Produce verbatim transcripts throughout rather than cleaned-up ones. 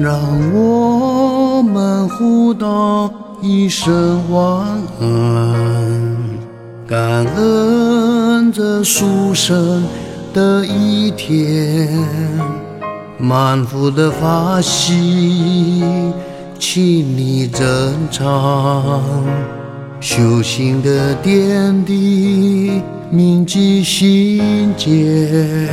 让我们互道一声晚安，感恩这殊胜的一天，满腹的法喜，请你珍藏，修行的点滴铭记心间，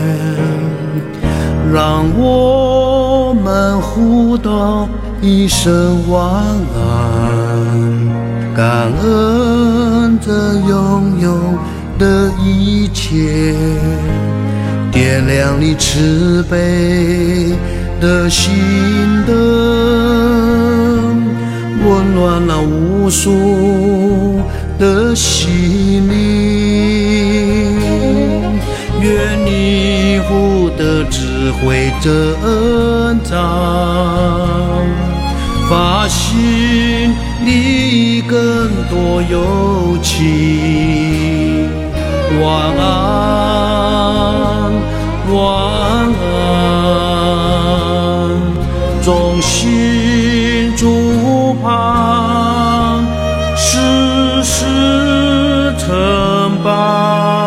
让我们互道一声晚安，感恩这拥有的一切，点亮你慈悲的心灯，温暖了无数的心灵。愿你福德智慧增长，发心利益更多有情。晚安，晚安，衷心祝盼，世世成邦。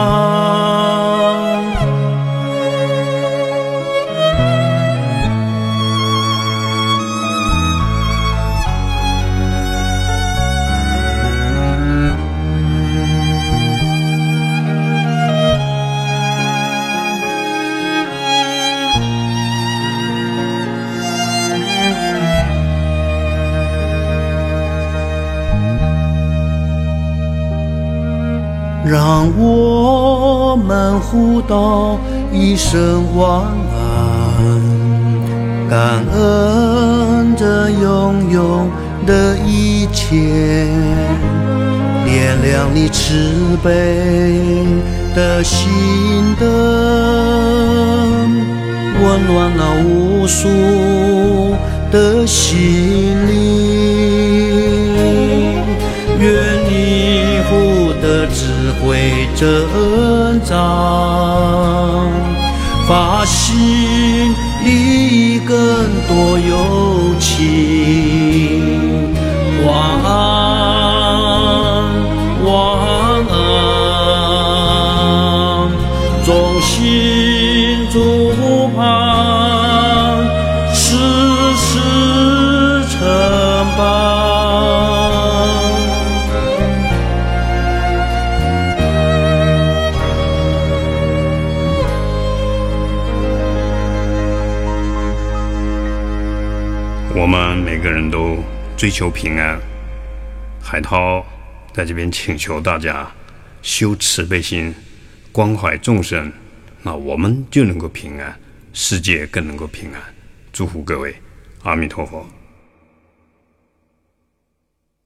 让我们互道一声晚安，感恩这拥有的一切，点亮你慈悲的心灯，温暖了无数的心灵。愿你福德智慧增长，发心利益更多有情。晚安，晚安，衷心祝盼，世世成邦。 我们每个人都追求平安，海涛在这边请求大家修慈悲心，关怀众生，那我们就能够平安，世界更能够平安。祝福各位，阿弥陀佛。